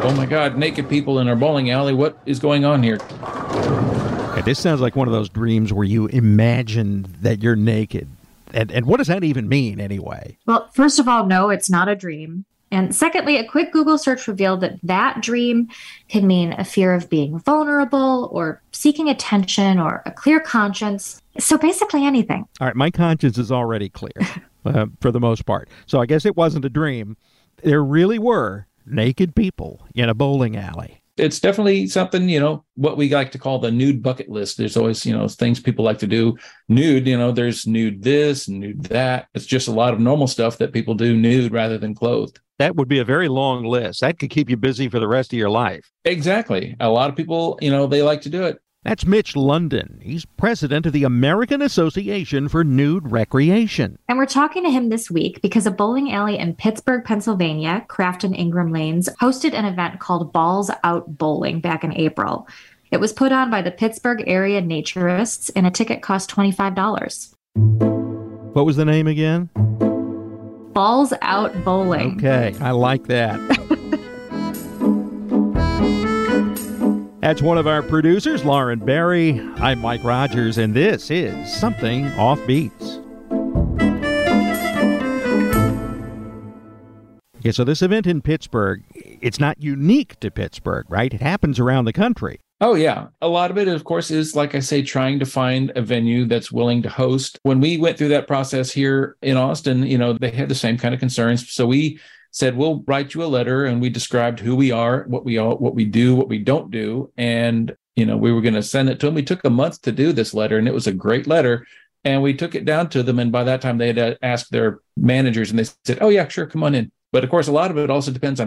oh my God, naked people in our bowling alley. What is going on here? Okay, this sounds like one of those dreams where you imagine that you're naked. And what does that even mean anyway? Well, first of all, no, it's not a dream. And secondly, a quick Google search revealed that that dream can mean a fear of being vulnerable or seeking attention or a clear conscience. So basically anything. All right, my conscience is already clear for the most part. So I guess it wasn't a dream. There really were naked people in a bowling alley. It's definitely something, what we like to call the nude bucket list. There's always, things people like to do nude. There's nude this, nude that. It's just a lot of normal stuff that people do nude rather than clothed. That would be a very long list. That could keep you busy for the rest of your life. Exactly. A lot of people, they like to do it. That's Mitch London. He's president of the American Association for Nude Recreation. And we're talking to him this week because a bowling alley in Pittsburgh, Pennsylvania, Craft and Ingram Lanes, hosted an event called Balls Out Bowling back in April. It was put on by the Pittsburgh area naturists, and a ticket cost $25. What was the name again? Balls Out Bowling. Okay, I like that. That's one of our producers, Lauren Barry. I'm Mike Rogers, and this is Something Off Beats. Okay, so this event in Pittsburgh, it's not unique to Pittsburgh, right? It happens around the country. Oh, yeah. A lot of it, of course, is, like I say, trying to find a venue that's willing to host. When we went through that process here in Austin, they had the same kind of concerns. So we said, we'll write you a letter, and we described who we are, what we do, what we don't do. And, we were going to send it to them. We took a month to do this letter, and it was a great letter. And we took it down to them. And by that time, they had asked their managers, and they said, oh, yeah, sure, come on in. But of course, a lot of it also depends on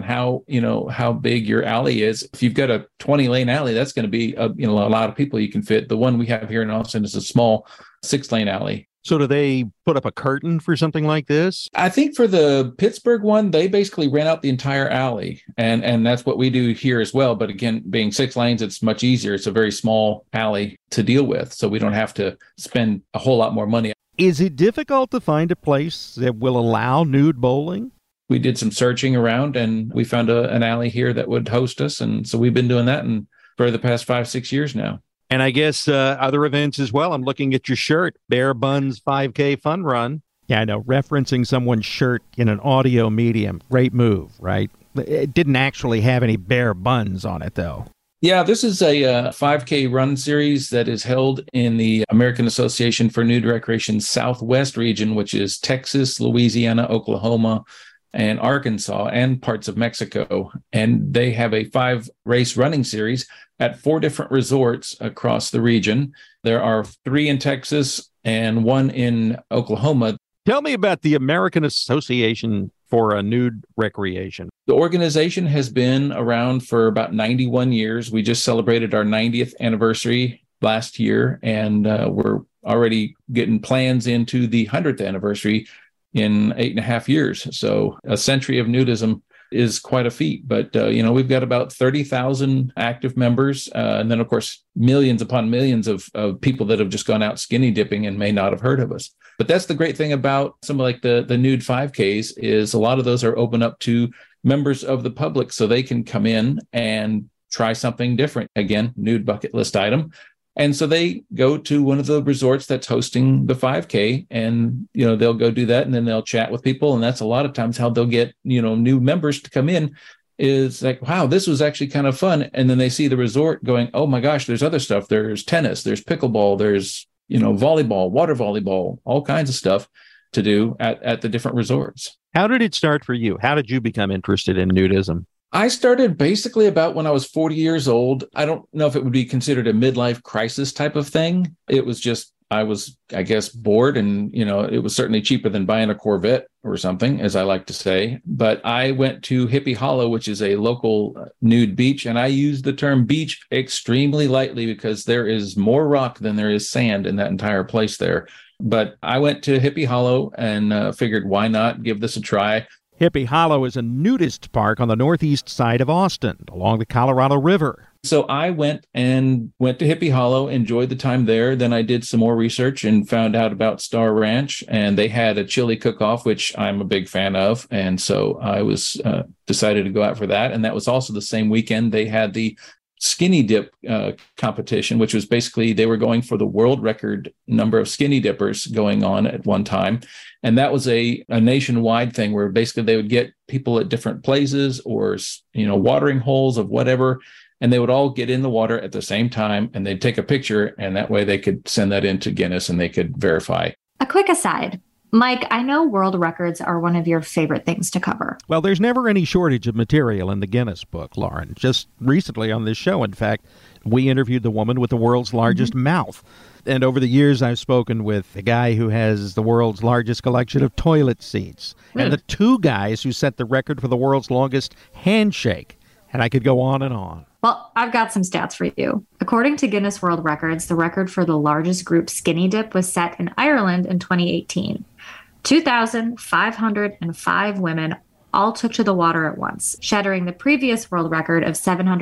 how big your alley is. If you've got a 20-lane alley, that's going to be a lot of people you can fit. The one we have here in Austin is a small 6-lane alley. So do they put up a curtain for something like this? I think for the Pittsburgh one, they basically rent out the entire alley. And that's what we do here as well. But again, being 6 lanes, it's much easier. It's a very small alley to deal with. So we don't have to spend a whole lot more money. Is it difficult to find a place that will allow nude bowling? We did some searching around, and we found an alley here that would host us. And so we've been doing that for the past 5-6 years now. And I guess other events as well. I'm looking at your shirt, Bare Buns 5K Fun Run. Yeah, I know, referencing someone's shirt in an audio medium. Great move, right? It didn't actually have any bare buns on it, though. Yeah, this is a 5K run series that is held in the American Association for Nude Recreation Southwest region, which is Texas, Louisiana, Oklahoma, and Arkansas, and parts of Mexico. And they have a 5-race running series at 4 different resorts across the region. There are 3 in Texas and 1 in Oklahoma. Tell me about the American Association for Nude Recreation. The organization has been around for about 91 years. We just celebrated our 90th anniversary last year, and we're already getting plans into the 100th anniversary in 8.5 years. So a century of nudism is quite a feat. But, we've got about 30,000 active members. And then, of course, millions upon millions of people that have just gone out skinny dipping and may not have heard of us. But that's the great thing about some like the nude 5Ks is a lot of those are open up to members of the public so they can come in and try something different. Again, nude bucket list item. And so they go to one of the resorts that's hosting the 5K, and, they'll go do that, and then they'll chat with people. And that's a lot of times how they'll get, new members to come in is like, wow, this was actually kind of fun. And then they see the resort going, oh my gosh, there's other stuff. There's tennis, there's pickleball, there's, volleyball, water volleyball, all kinds of stuff to do at the different resorts. How did it start for you? How did you become interested in nudism? I started basically about when I was 40 years old. I don't know if it would be considered a midlife crisis type of thing. It was just, I was, I guess, bored, and, it was certainly cheaper than buying a Corvette or something, as I like to say. But I went to Hippie Hollow, which is a local nude beach, and I use the term beach extremely lightly because there is more rock than there is sand in that entire place there. But I went to Hippie Hollow and figured, why not give this a try? Hippie Hollow is a nudist park on the northeast side of Austin, along the Colorado River. So I went to Hippie Hollow, enjoyed the time there. Then I did some more research and found out about Star Ranch, and they had a chili cook-off, which I'm a big fan of. And so I was decided to go out for that. And that was also the same weekend they had the skinny dip competition, which was basically they were going for the world record number of skinny dippers going on at one time. And that was a nationwide thing where basically they would get people at different places or, watering holes of whatever, and they would all get in the water at the same time, and they'd take a picture, and that way they could send that into Guinness and they could verify. A quick aside. Mike, I know world records are one of your favorite things to cover. Well, there's never any shortage of material in the Guinness book, Lauren. Just recently on this show, in fact, we interviewed the woman with the world's largest mouth. And over the years, I've spoken with the guy who has the world's largest collection of toilet seats, and the two guys who set the record for the world's longest handshake. And I could go on and on. Well, I've got some stats for you. According to Guinness World Records, the record for the largest group skinny dip was set in Ireland in 2018. 2,505 women all took to the water at once, shattering the previous world record of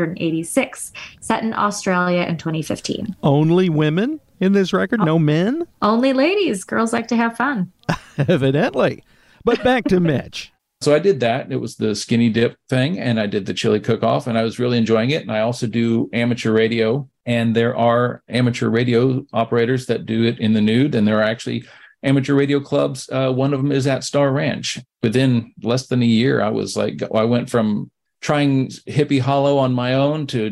786, set in Australia in 2015. Only women in this record? No men? Only ladies. Girls like to have fun. Evidently. But back to Mitch. So I did that. It was the skinny dip thing, and I did the chili cook-off, and I was really enjoying it. And I also do amateur radio, and there are amateur radio operators that do it in the nude, and there are actually amateur radio clubs. One of them is at Star Ranch. Within less than a year, I went from trying Hippie Hollow on my own to,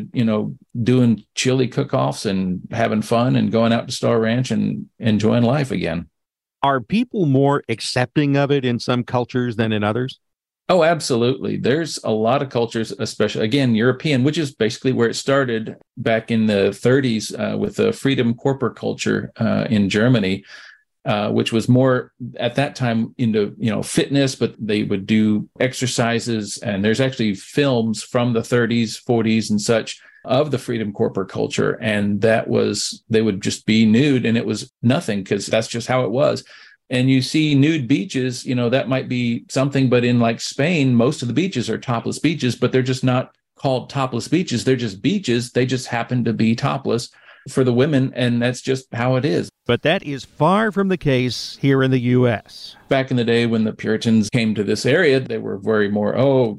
doing chili cook-offs and having fun and going out to Star Ranch and enjoying life again. Are people more accepting of it in some cultures than in others? Oh, absolutely. There's a lot of cultures, especially, again, European, which is basically where it started back in the 30s with the Freedom Corporate culture in Germany, which was more at that time into, fitness, but they would do exercises. And there's actually films from the 30s, 40s and such of the Freedom Corporate culture. And they would just be nude, and it was nothing because that's just how it was. And you see nude beaches, that might be something, but in like Spain, most of the beaches are topless beaches, but they're just not called topless beaches. They're just beaches. They just happen to be topless for the women. And that's just how it is. But that is far from the case here in the U.S. Back in the day when the Puritans came to this area, they were very more,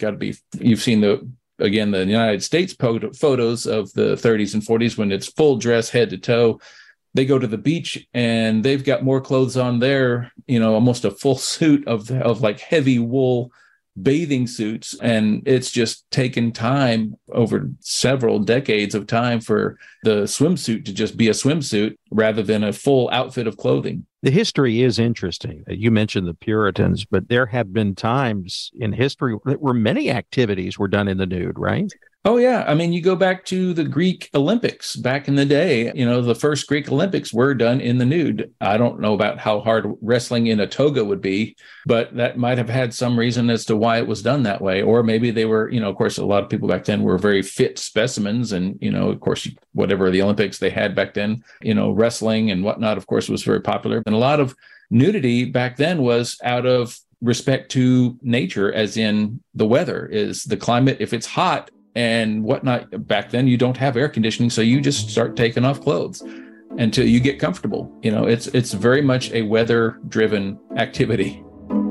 you've seen the United States photos of the 30s and 40s when it's full dress head to toe. They go to the beach and they've got more clothes on there, almost a full suit of like heavy wool bathing suits. And it's just taken time over several decades of time for the swimsuit to just be a swimsuit rather than a full outfit of clothing. The history is interesting. You mentioned the Puritans, but there have been times in history where many activities were done in the nude, right? Oh, yeah. I mean, you go back to the Greek Olympics back in the day, the first Greek Olympics were done in the nude. I don't know about how hard wrestling in a toga would be, but that might have had some reason as to why it was done that way. Or maybe they were, of course, a lot of people back then were very fit specimens. And, of course, whatever the Olympics they had back then, wrestling and whatnot, of course, was very popular. And a lot of nudity back then was out of respect to nature, as in the weather is the climate. If it's hot and whatnot, back then you don't have air conditioning, so you just start taking off clothes until you get comfortable. It's very much a weather-driven activity.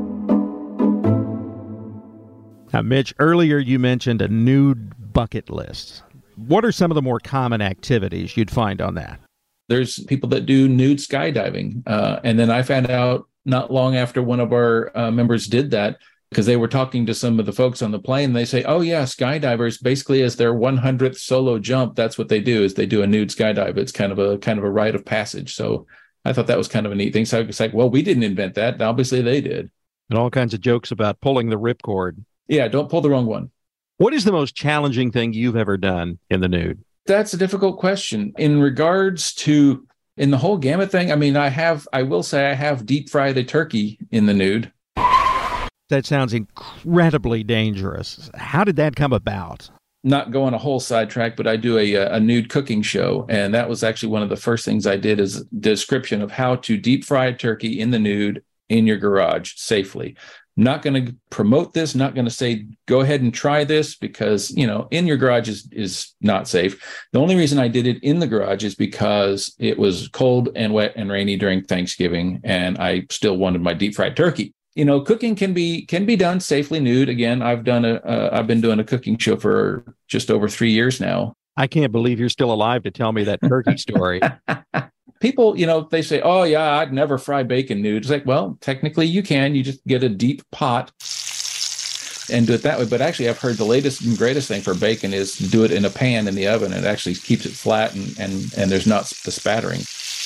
Now, Mitch, earlier you mentioned a nude bucket list. What are some of the more common activities you'd find on that? There's people that do nude skydiving, and then I found out not long after one of our members did that, because they were talking to some of the folks on the plane. They say, oh, yeah, skydivers, basically as their 100th solo jump, that's what they do, is they do a nude skydive. It's kind of a rite of passage. So I thought that was kind of a neat thing. So it's like, well, we didn't invent that. Obviously, they did. And all kinds of jokes about pulling the ripcord. Yeah, don't pull the wrong one. What is the most challenging thing you've ever done in the nude? That's a difficult question. In regards to, in the whole gamut thing, I mean, I will say I have deep fried a turkey in the nude. That sounds incredibly dangerous. How did that come about? Not going a whole sidetrack, but I do a nude cooking show. And that was actually one of the first things I did, is a description of how to deep fry a turkey in the nude in your garage safely. Not going to promote this, not going to say, go ahead and try this because, in your garage is not safe. The only reason I did it in the garage is because it was cold and wet and rainy during Thanksgiving, and I still wanted my deep fried turkey. Cooking can be done safely nude. Again, I've been doing a cooking show for just over 3 years now. I can't believe you're still alive to tell me that turkey story. People, they say, oh, yeah, I'd never fry bacon nude. It's like, well, technically you can. You just get a deep pot and do it that way. But actually, I've heard the latest and greatest thing for bacon is to do it in a pan in the oven. It actually keeps it flat and there's not the spattering.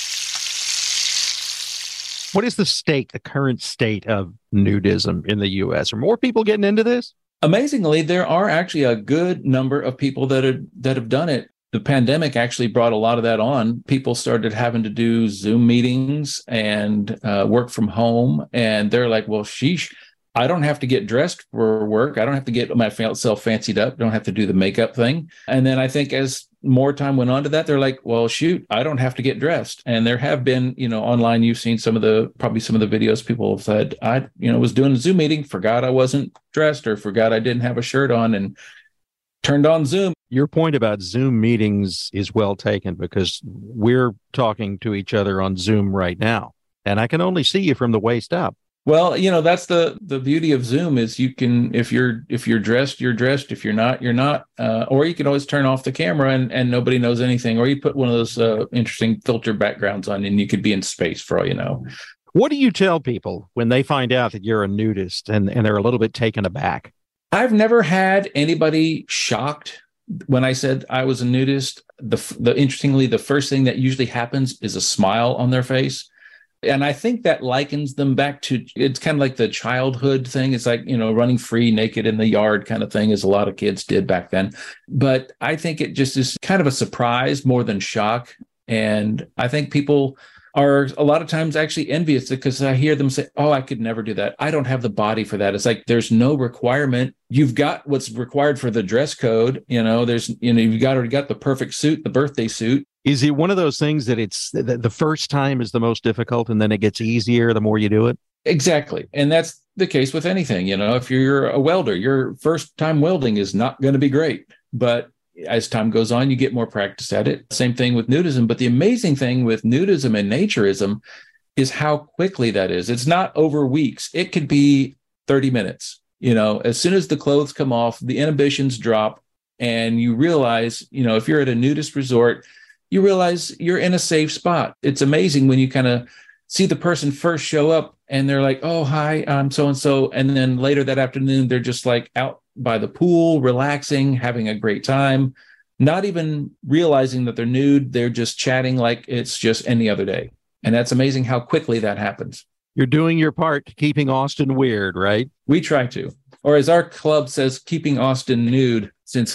What is the current state of nudism in the U.S.? Are more people getting into this? Amazingly, there are actually a good number of people that have done it. The pandemic actually brought a lot of that on. People started having to do Zoom meetings and work from home. And they're like, well, sheesh, I don't have to get dressed for work. I don't have to get myself fancied up. Don't have to do the makeup thing. And then I think as more time went on to that, they're like, well, shoot, I don't have to get dressed. And there have been, online, you've seen probably some of the videos people have said, I was doing a Zoom meeting, forgot I wasn't dressed or forgot I didn't have a shirt on and turned on Zoom. Your point about Zoom meetings is well taken because we're talking to each other on Zoom right now, and I can only see you from the waist up. Well, that's the beauty of Zoom is you can, if you're dressed, you're dressed. If you're not, you're not. Or you can always turn off the camera and nobody knows anything. Or you put one of those interesting filter backgrounds on and you could be in space for all you know. What do you tell people when they find out that you're a nudist and they're a little bit taken aback? I've never had anybody shocked when I said I was a nudist. Interestingly, the first thing that usually happens is a smile on their face. And I think that likens them back to, it's kind of like the childhood thing. It's like, running free naked in the yard kind of thing, as a lot of kids did back then. But I think it just is kind of a surprise more than shock. And I think people are a lot of times actually envious because I hear them say, oh, I could never do that. I don't have the body for that. It's like, there's no requirement. You've got what's required for the dress code. You've already got the perfect suit, the birthday suit. Is it one of those things that it's the first time is the most difficult and then it gets easier the more you do it? Exactly. And that's the case with anything. If you're a welder, your first time welding is not going to be great. But as time goes on, you get more practice at it. Same thing with nudism. But the amazing thing with nudism and naturism is how quickly that is. It's not over weeks. It could be 30 minutes. As soon as the clothes come off, the inhibitions drop and you realize, if you're at a nudist resort, you realize you're in a safe spot. It's amazing when you kind of see the person first show up and they're like, oh, hi, I'm so-and-so. And then later that afternoon, they're just like out by the pool, relaxing, having a great time, not even realizing that they're nude. They're just chatting like it's just any other day. And that's amazing how quickly that happens. You're doing your part to keeping Austin weird, right? We try to. Or as our club says, keeping Austin nude since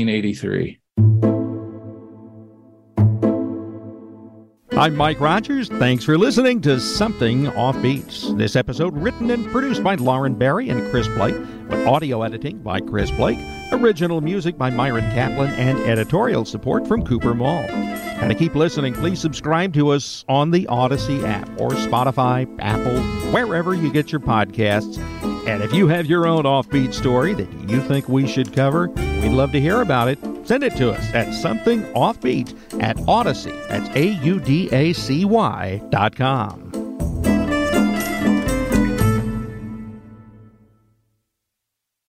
1983. I'm Mike Rogers. Thanks for listening to Something Offbeat. This episode written and produced by Lauren Barry and Chris Blake, with audio editing by Chris Blake, original music by Myron Kaplan, and editorial support from Cooper Mall. And to keep listening, please subscribe to us on the Odyssey app or Spotify, Apple, wherever you get your podcasts. And if you have your own offbeat story that you think we should cover, we'd love to hear about it. Send it to us at somethingoffbeat@Odyssey. That's AUDACY.com.